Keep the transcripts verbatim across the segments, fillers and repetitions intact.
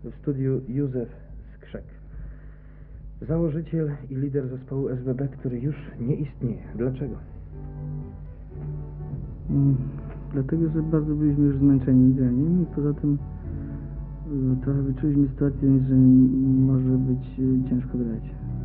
W studiu Józef Skrzek, założyciel i lider zespołu S B B, który już nie istnieje. Dlaczego? Mm, dlatego, że bardzo byliśmy już zmęczeni graniem i poza tym y, trochę wyczuliśmy sytuację, że m- może być y, ciężko grać.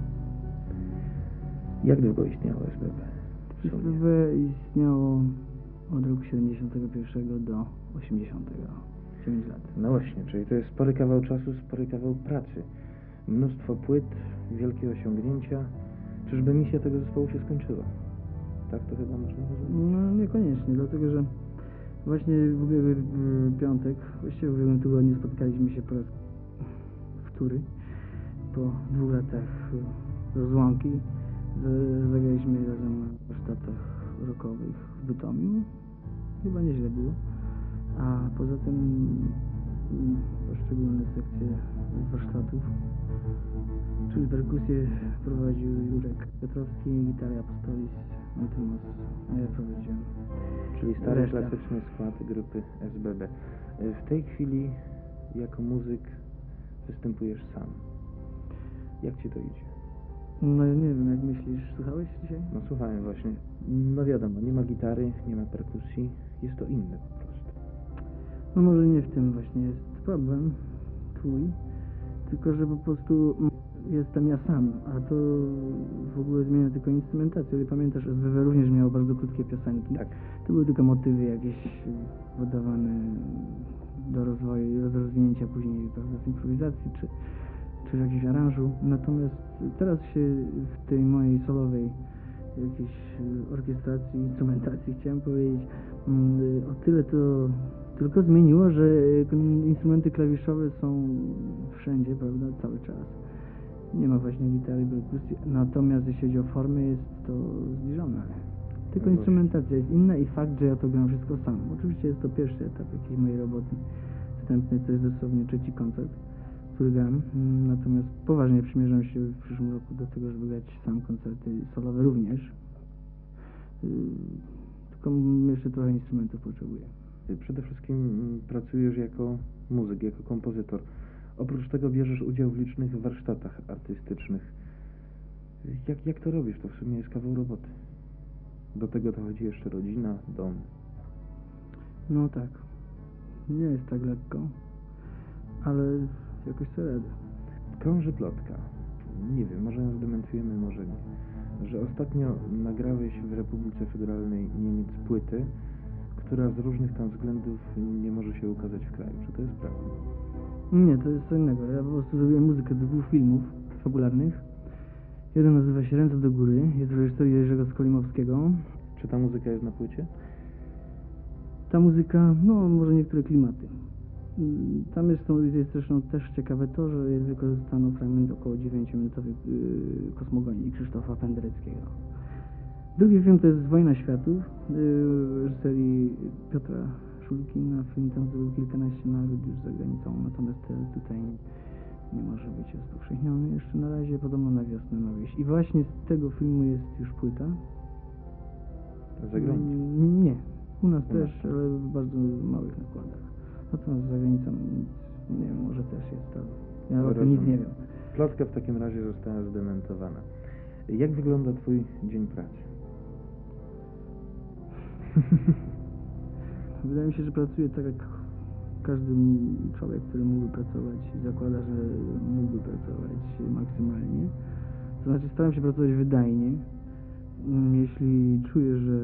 Jak długo istniało S B B? w S sumie? B B istniało od roku siedemdziesiątego pierwszego do osiemdziesiątego. dziewięć lat. No właśnie, czyli to jest spory kawał czasu, spory kawał pracy. Mnóstwo płyt, wielkie osiągnięcia. Czyżby misja tego zespołu się skończyła? Tak to chyba można rozumieć? No niekoniecznie, dlatego że właśnie w ubiegły y, piątek, właściwie w ubiegłym tygodniu spotkaliśmy się po raz wtóry. Po dwóch latach y, rozłąki z- zagraliśmy razem na warsztatach rockowych w Bytomiu. Chyba nieźle było. A poza tym y, poszczególne sekcje warsztatów, czyli perkusję prowadził Jurek Piotrowski, gitarę Apostolis, Antymos, a ja prowadziłem. Czyli stary, Reszta. klasyczny skład grupy S B B. W tej chwili jako muzyk występujesz sam. Jak ci to idzie? No ja nie wiem, jak myślisz, słuchałeś dzisiaj? No słuchałem właśnie. No wiadomo, nie ma gitary, nie ma perkusji. Jest to inne po prostu. No może nie w tym właśnie jest problem twój, tylko że po prostu mm, jestem ja sam, a to w ogóle zmienia tylko instrumentację. Ale pamiętasz, S B B również miało bardzo krótkie piosenki. Tak. To były tylko motywy jakieś y, podawane do rozwoju, do rozwinięcia później, prawda, z improwizacji czy, czy jakiegoś aranżu. Natomiast teraz się w tej mojej solowej jakiejś y, orkiestracji, instrumentacji, chciałem powiedzieć, mm, o tyle to tylko zmieniło, że y, instrumenty klawiszowe są wszędzie, prawda, cały czas. Nie ma właśnie gitary, perkusji, natomiast jeśli chodzi o formy, jest to zbliżone. Tylko No instrumentacja jest inna i fakt, że ja to gram wszystko sam. Oczywiście jest to pierwszy etap jakiejś mojej roboty. Następny to jest dosłownie trzeci koncert, który gram. Mm, Natomiast poważnie przymierzam się w przyszłym roku do tego, żeby grać sam koncerty solowe również. Yy, Tylko m- jeszcze trochę instrumentów potrzebuję. Ty przede wszystkim mm, pracujesz jako muzyk, jako kompozytor. Oprócz tego bierzesz udział w licznych warsztatach artystycznych. Jak, jak to robisz? To w sumie jest kawał roboty. Do tego dochodzi jeszcze rodzina, dom. No tak. Nie jest tak lekko, ale jakoś sobie radę. Krąży plotka. Nie wiem, może ją zdementujemy, może nie. Że ostatnio nagrałeś w Republice Federalnej Niemiec płyty, która z różnych tam względów nie może się ukazać w kraju. Czy to jest prawda? Nie, to jest co innego. Ja po prostu zrobiłem muzykę do dwóch filmów fabularnych. Jeden nazywa się Ręce do góry, jest w reżyserii Jerzego Skolimowskiego. Czy ta muzyka jest na płycie? Ta muzyka, no może niektóre klimaty. Mm, Tam jest, to jest zresztą też ciekawe to, że jest wykorzystano fragment około dziewięciominutowej yy, kosmogonii Krzysztofa Pendereckiego. Drugi film to jest Wojna Światów, yy, w reżyserii Piotra Szulkina. Film ten zrobił kilkanaście nagród już za granicą, natomiast te, tutaj nie może być rozpowszechniony jeszcze na razie, podobno na wiosnę ma wyjść. I właśnie z tego filmu jest już płyta. Za granicą? Mm, Nie, u nas U też, nas. ale w bardzo małych nakładach. Natomiast za granicą, nie wiem, może też jest to. Ja o tym nic nie wiem. Plotka w takim razie została zdementowana. Jak wygląda twój dzień pracy? Wydaje mi się, że pracuję tak jak każdy m- człowiek, który mógłby pracować i zakłada, że mógłby pracować maksymalnie. To znaczy staram się pracować wydajnie. Mm, Jeśli czuję, że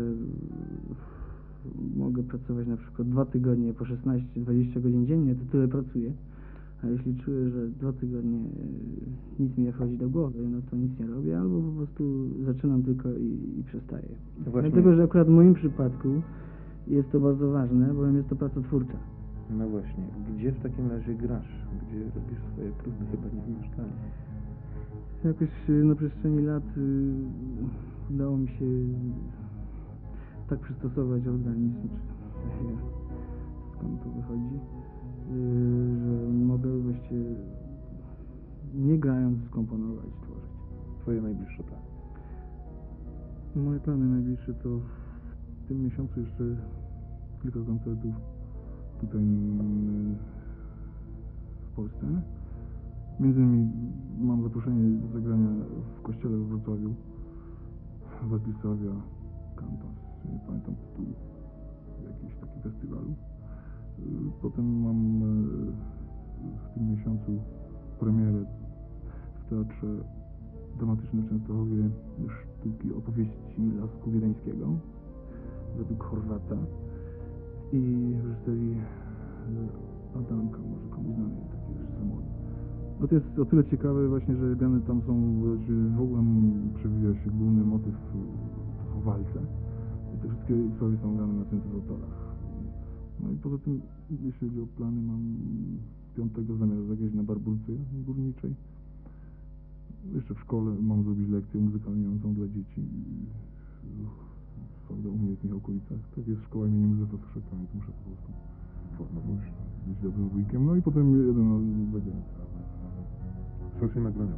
mogę pracować na przykład dwa tygodnie po szesnaście dwadzieścia godzin dziennie, to tyle pracuję. A jeśli czuję, że dwa tygodnie e, nic mi nie wchodzi do głowy, no to nic nie robię, albo po prostu zaczynam tylko i, i przestaję. No właśnie. Dlatego, że akurat w moim przypadku jest to bardzo ważne, bowiem jest to praca twórcza. No właśnie, gdzie w takim razie grasz? Gdzie robisz swoje próby? Chyba nie w mieszkaniu. Jakoś y, na przestrzeni lat y, udało mi się tak przystosować organizm, czy nie wiem skąd to wychodzi, y, że mogę właściwie nie grając skomponować, tworzyć. Twoje najbliższe plany? Moje plany najbliższe to w tym miesiącu jeszcze kilka koncertów tutaj mm, w Polsce. Między innymi mam zaproszenie do zagrania w kościele w Wrocławiu, Władysławia Cantas, nie pamiętam tytułu, jakiś taki festiwalu. Y, Potem mam y, w tym miesiącu premierę w Teatrze Dramatycznym w Częstochowie sztuki opowieści Lasku Wiedeńskiego według Chorwata i w reżyserii y, Adamka, może komuś znany, taki reżyser młody. No to jest o tyle ciekawe właśnie, że grane tam są, czy w ogóle przewija się główny motyw, y, to są walce i te wszystkie historie są grane na syntezatorach. No i poza tym, jeśli chodzi o plany, mam piątego zamiar zagrać na Barbórce Górniczej. Jeszcze w szkole mam zrobić lekcję muzykalniającą dla dzieci, prawda, u mnie w tych okolicach. Tak jest szkoła imienia Józefa Suszaka, więc muszę po prostu formować, być dobrym wujkiem. No i potem jeden na zagranicę. Sesje nagrania.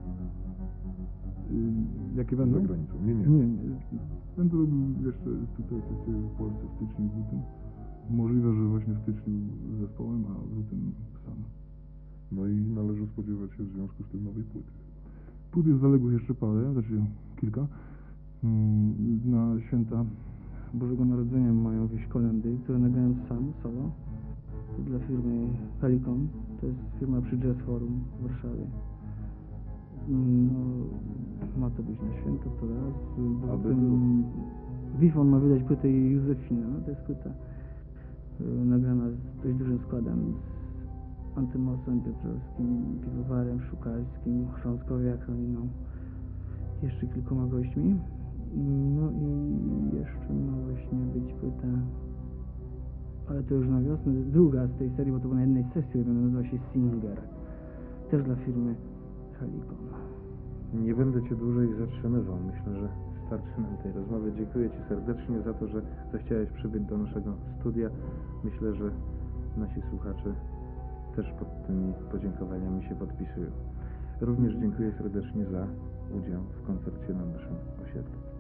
Y, Jakie będą? Za granicą. Nie, nie. Nie, nie. Będę robił jeszcze tutaj sesję w Polsce w styczniu, w lutym. Możliwe, że właśnie w styczniu z zespołem, a w lutym sam. No i należy spodziewać się w związku z tym nowej płyty. Płyt jest zaległych jeszcze parę, znaczy kilka. Mm, Na święta Bożego Narodzenia mają wyjść kolendy, które nagrałem sam, solo. To dla firmy Helicon. To jest firma przy Jazz Forum w Warszawie. Mm, No, ma to być na święto, to raz. Poza Aby tym Wifon ma wydać płytę Józefina. To jest płyta y, nagrana z dość dużym składem. Z Antymosem Piotrowskim, Piwowarem Szukalskim, Chrząskowiaką i no, jeszcze kilkoma gośćmi. No i jeszcze ma właśnie być płyta, ale to już na wiosnę, druga z tej serii, bo to była na jednej sesji robiona, nazywa się Singer, też dla firmy Helicon. Nie będę Cię dłużej zatrzymywał. Myślę, że starczy nam tej rozmowy. Dziękuję Ci serdecznie za to, że zechciałeś przybyć do naszego studia. Myślę, że nasi słuchacze też pod tymi podziękowaniami się podpisują. Również dziękuję serdecznie za udział w koncercie na naszym osiedlu.